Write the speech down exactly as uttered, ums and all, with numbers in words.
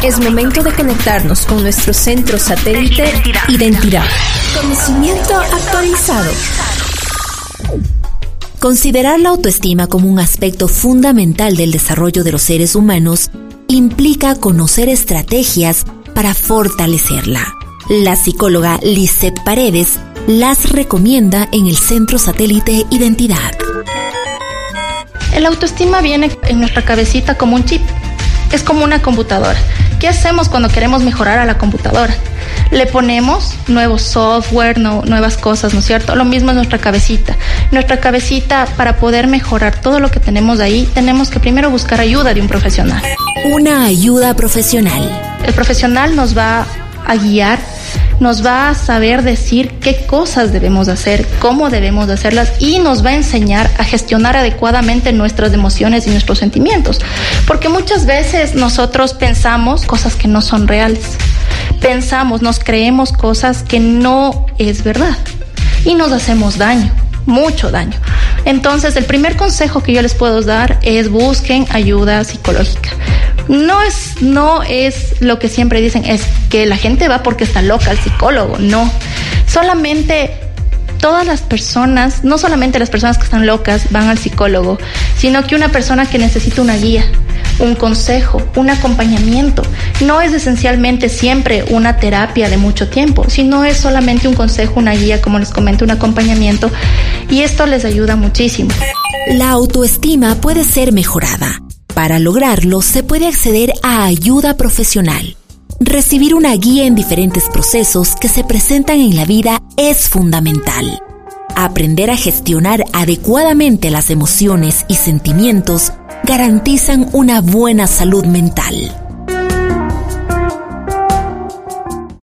Es momento de conectarnos con nuestro centro satélite Identidad. Identidad. Conocimiento actualizado. Considerar la autoestima como un aspecto fundamental del desarrollo de los seres humanos implica conocer estrategias para fortalecerla. La psicóloga Lisette Paredes las recomienda en el Centro Satélite Identidad. El autoestima viene en nuestra cabecita como un chip. Es como una computadora. ¿Qué hacemos cuando queremos mejorar a la computadora? Le ponemos nuevo software, no, nuevas cosas, ¿no es cierto? Lo mismo en nuestra cabecita. Nuestra cabecita, para poder mejorar todo lo que tenemos ahí, tenemos que primero buscar ayuda de un profesional. Una ayuda profesional. El profesional nos va a guiar, nos va a saber decir qué cosas debemos hacer, cómo debemos hacerlas, y nos va a enseñar a gestionar adecuadamente nuestras emociones y nuestros sentimientos. Porque muchas veces nosotros pensamos cosas que no son reales. Pensamos, nos creemos cosas que no es verdad y nos hacemos daño, mucho daño. Entonces, el primer consejo que yo les puedo dar es busquen ayuda psicológica. No es, no es lo que siempre dicen, es que la gente va porque está loca al psicólogo. No, solamente todas las personas, no solamente las personas que están locas van al psicólogo, sino que una persona que necesita una guía, un consejo, un acompañamiento. No es esencialmente siempre una terapia de mucho tiempo, sino es solamente un consejo, una guía, como les comento, un acompañamiento, y esto les ayuda muchísimo. La autoestima puede ser mejorada. Para lograrlo, se puede acceder a ayuda profesional. Recibir una guía en diferentes procesos que se presentan en la vida es fundamental. Aprender a gestionar adecuadamente las emociones y sentimientos garantizan una buena salud mental.